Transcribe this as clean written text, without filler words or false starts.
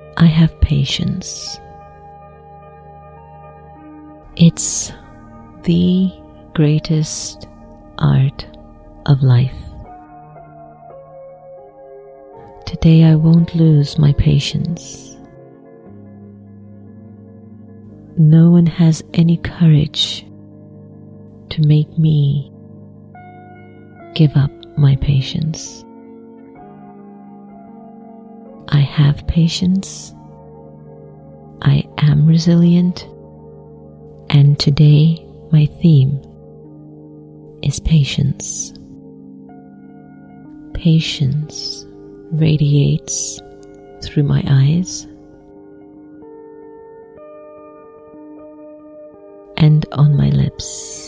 I have patience. It's the greatest art of life. Today I won't lose my patience. No one has any courage to make me give up my patience. I have patience. I am resilient. And today my theme is patience. Patience radiates through my eyes and on my lips.